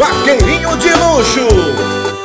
Vaqueirinho de luxo.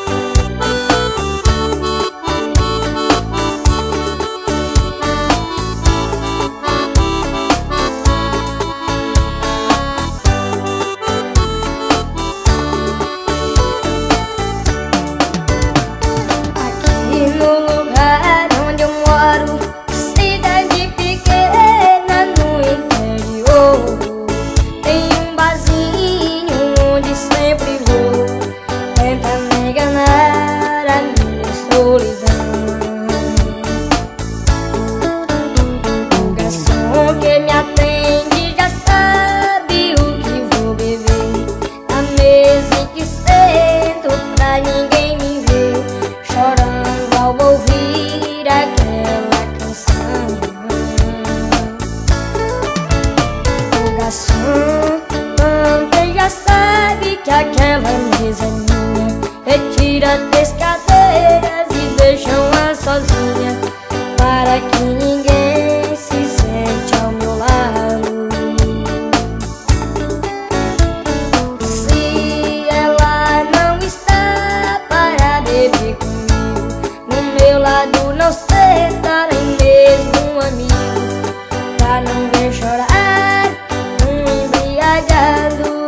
Você já sabe que aquela mesa é minha. Retira 3 cadeiras e deixam-a sozinha, para que ninguém se sente ao meu lado. Se ela não está para beber comigo, no meu lado não senta nem mesmo um amigo, pra não ver chorar embriagado.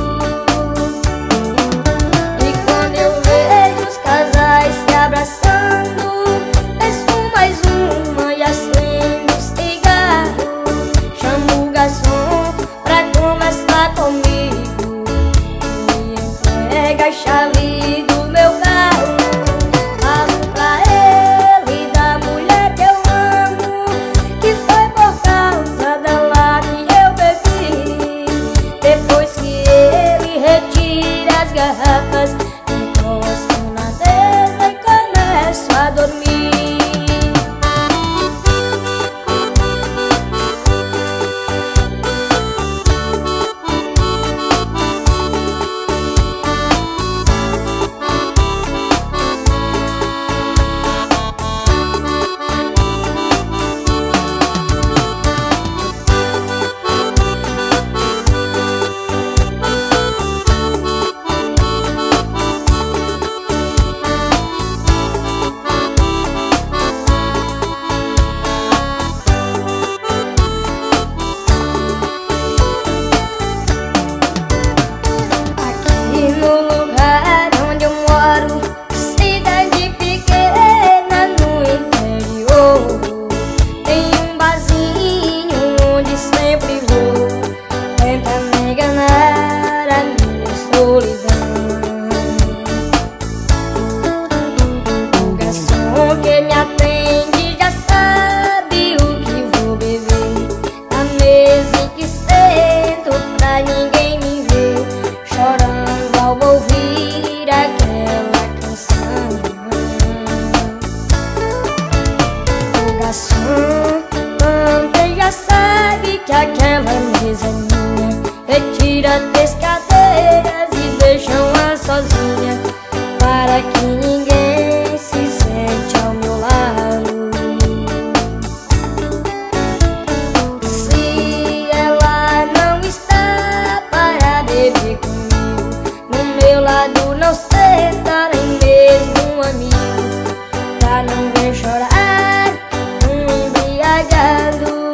E quando eu vejo os casais se abraçando, peço mais uma e acendo o cigarro. Chamo o garçom pra conversar comigo e me entrega a chave do meu carro. Falo pra ele da mulher que eu amo, que foi por causa dela que eu bebi. Depois que ele retira as garrafas, encosto na mesa e começo a dormir. No lugar onde eu moro, cidade pequena no interior, tem um barzinho onde sempre vou, tentando enganar a minha solidão. O garçom que me atende já sabe o que vou beber, a mesa em que sento pra ninguém me ver, chorando ao ouvir aquela canção. O garçom também já sabe que aquela mesa é minha. Retira 3 cadeiras e deixam-a sozinha, para que ninguém se sente ao meu lado. Se ela não está para beber comigo, no meu lado não senta nem mesmo um amigo, pra não ver chorar embriagado.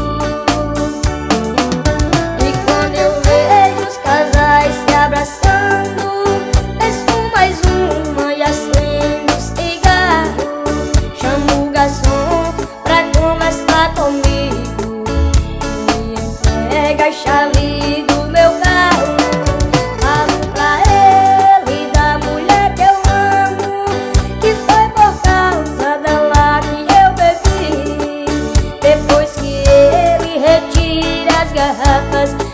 E quando eu vejo os casais se abraçando, peço mais uma e acendo o cigarro. Chamo o garçom pra conversar comigo e me entrega a chave do meu carro. Falo pra ele da mulher que eu amo, que foi por causa dela que eu bebi. Depois que ele retira as garrafas,